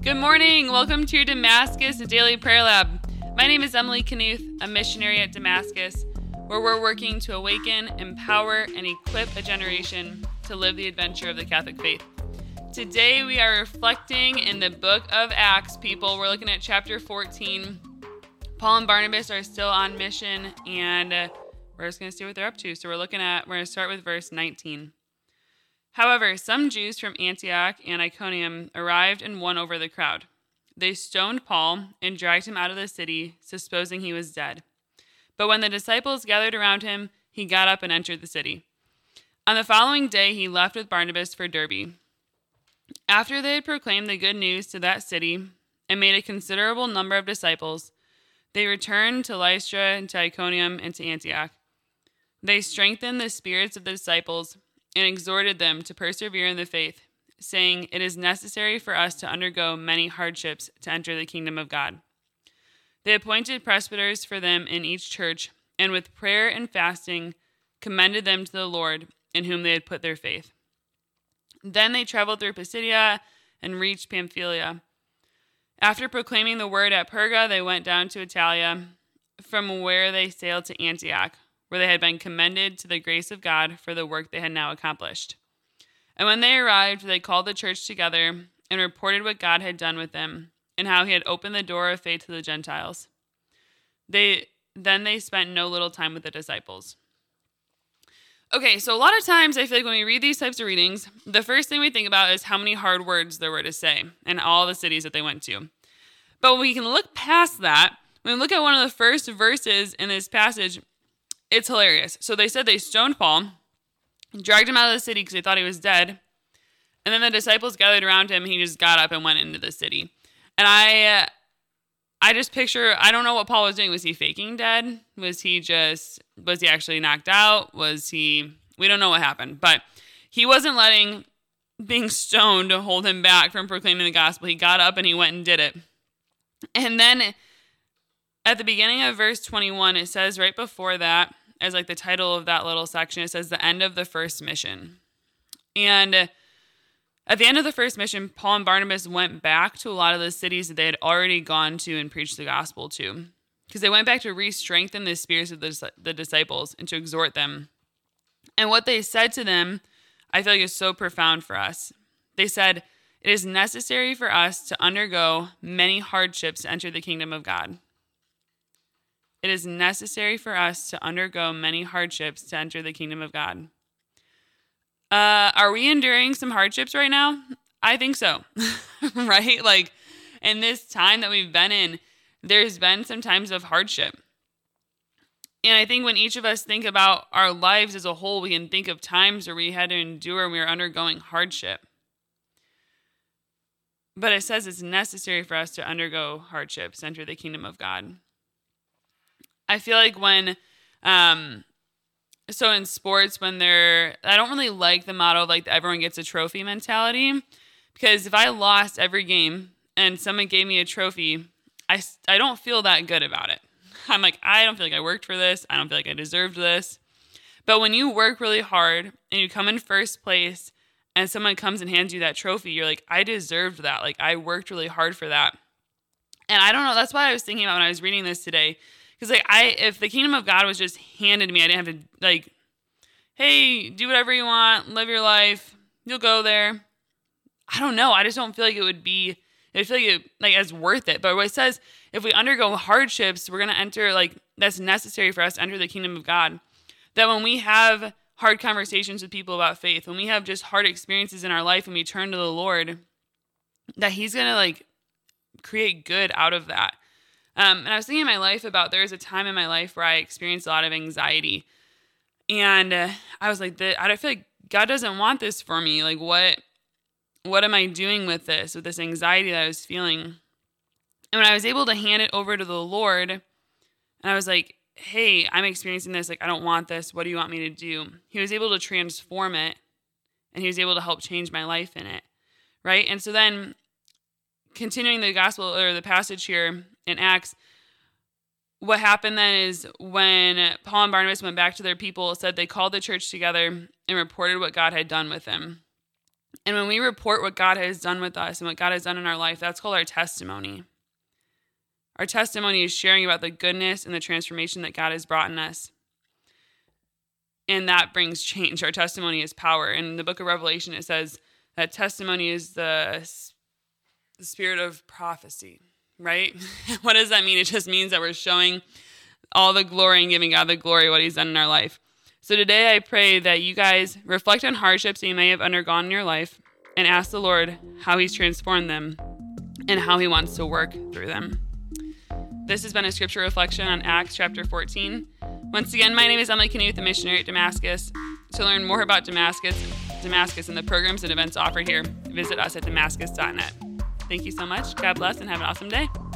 Good morning. Welcome to Damascus Daily Prayer Lab. My name is Emily Knuth, a missionary at Damascus, where we're working to awaken, empower, and equip a generation to live the adventure of the Catholic faith. Today we are reflecting in the book of Acts, people. We're looking at chapter 14. Paul and Barnabas are still on mission, and we're just going to see what they're up to. So we're going to start with verse 19. However, some Jews from Antioch and Iconium arrived and won over the crowd. They stoned Paul and dragged him out of the city, supposing he was dead. But when the disciples gathered around him, he got up and entered the city. On the following day, he left with Barnabas for Derbe. After they had proclaimed the good news to that city and made a considerable number of disciples, they returned to Lystra and to Iconium and to Antioch. They strengthened the spirits of the disciples and exhorted them to persevere in the faith, saying, "It is necessary for us to undergo many hardships to enter the kingdom of God." They appointed presbyters for them in each church, and with prayer and fasting commended them to the Lord, in whom they had put their faith. Then they traveled through Pisidia and reached Pamphylia. After proclaiming the word at Perga, they went down to Italia, from where they sailed to Antioch, where they had been commended to the grace of God for the work they had now accomplished. And when they arrived, they called the church together and reported what God had done with them and how he had opened the door of faith to the Gentiles. Then they spent no little time with the disciples. Okay, so a lot of times I feel like when we read these types of readings, the first thing we think about is how many hard words there were to say and all the cities that they went to. But we can look past that. When we look at one of the first verses in this passage, it's hilarious. So they said they stoned Paul, dragged him out of the city because they thought he was dead, and then the disciples gathered around him, and he just got up and went into the city. And I just picture, I don't know what Paul was doing. Was he faking dead? Was he actually knocked out? We don't know what happened, but he wasn't letting being stoned hold him back from proclaiming the gospel. He got up and he went and did it. And then at the beginning of verse 21, it says right before that, as like the title of that little section, it says the end of the first mission. And at the end of the first mission, Paul and Barnabas went back to a lot of the cities that they had already gone to and preached the gospel to, because they went back to re-strengthen the spirits of the disciples and to exhort them. And what they said to them, I feel like is so profound for us. They said, "It is necessary for us to undergo many hardships to enter the kingdom of God." It is necessary for us to undergo many hardships to enter the kingdom of God. Are we enduring some hardships right now? I think so, right? Like in this time that we've been in, there's been some times of hardship. And I think when each of us think about our lives as a whole, we can think of times where we had to endure and we were undergoing hardship. But it says it's necessary for us to undergo hardships to enter the kingdom of God. I feel like so in sports, I don't really like the motto of like everyone gets a trophy mentality, because if I lost every game and someone gave me a trophy, I don't feel that good about it. I'm like, I don't feel like I worked for this. I don't feel like I deserved this. But when you work really hard and you come in first place and someone comes and hands you that trophy, you're like, I deserved that. Like I worked really hard for that. And I don't know. That's why I was thinking about when I was reading this today. Because if the kingdom of God was just handed to me, I didn't have to like, hey, do whatever you want, live your life, you'll go there. I don't know. I just don't feel like it would be. I feel like it's worth it. But what it says, if we undergo hardships, we're gonna enter that's necessary for us to enter the kingdom of God. That when we have hard conversations with people about faith, when we have just hard experiences in our life, and we turn to the Lord, that He's gonna create good out of that. And I was thinking in my life about there was a time in my life where I experienced a lot of anxiety. And I was like, I feel like God doesn't want this for me. Like, what am I doing with this anxiety that I was feeling? And when I was able to hand it over to the Lord, and I was like, hey, I'm experiencing this. Like, I don't want this. What do you want me to do? He was able to transform it, and He was able to help change my life in it, right? And so then continuing the gospel or the passage here in Acts, what happened then is when Paul and Barnabas went back to their people, it said they called the church together and reported what God had done with them. And when we report what God has done with us and what God has done in our life, that's called our testimony. Our testimony is sharing about the goodness and the transformation that God has brought in us. And that brings change. Our testimony is power. In the book of Revelation, it says that testimony is the spirit of prophecy, right? What does that mean? It just means that we're showing all the glory and giving God the glory, what he's done in our life. So today I pray that you guys reflect on hardships that you may have undergone in your life and ask the Lord how he's transformed them and how he wants to work through them. This has been a scripture reflection on Acts chapter 14. Once again, my name is Emily Knuth, a missionary at Damascus. To learn more about Damascus and the programs and events offered here, visit us at damascus.net. Thank you so much. God bless and have an awesome day.